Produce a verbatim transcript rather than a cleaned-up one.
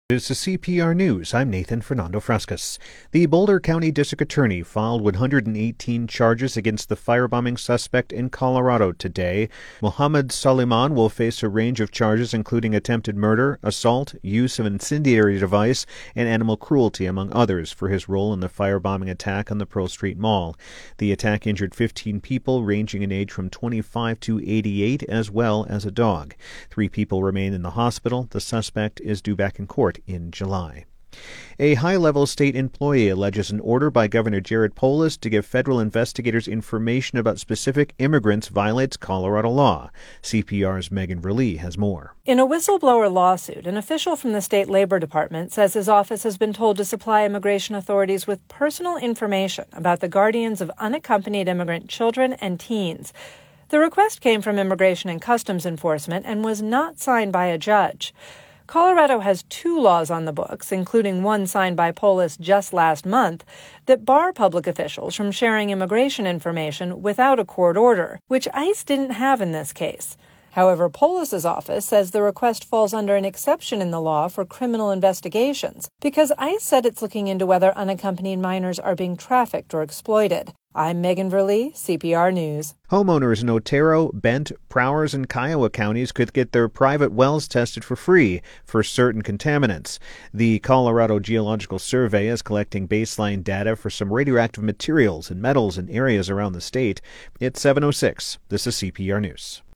This is C P R News. I'm Nathan Fernando Frescas. The Boulder County District Attorney filed one hundred eighteen charges against the firebombing suspect in Colorado today. Mohammed Suleiman will face a range of charges including attempted murder, assault, use of an incendiary device, and animal cruelty, among others, for his role in the firebombing attack on the Pearl Street Mall. The attack injured fifteen people, ranging in age from twenty-five to eighty-eight, as well as a dog. Three people remain in the hospital. The suspect is due back in court in July. A high-level state employee alleges an order by Governor Jared Polis to give federal investigators information about specific immigrants violates Colorado law. C P R's Megan Verlee has more. In a whistleblower lawsuit, an official from the state labor department says his office has been told to supply immigration authorities with personal information about the guardians of unaccompanied immigrant children and teens. The request came from Immigration and Customs Enforcement and was not signed by a judge. Colorado has two laws on the books, including one signed by Polis just last month, that bar public officials from sharing immigration information without a court order, which ICE didn't have in this case. However, Polis's office says the request falls under an exception in the law for criminal investigations because ICE said it's looking into whether unaccompanied minors are being trafficked or exploited. I'm Megan Verlee, C P R News. Homeowners in Otero, Bent, Prowers, and Kiowa counties could get their private wells tested for free for certain contaminants. The Colorado Geological Survey is collecting baseline data for some radioactive materials and metals in areas around the state. It's seven oh six. This is C P R News.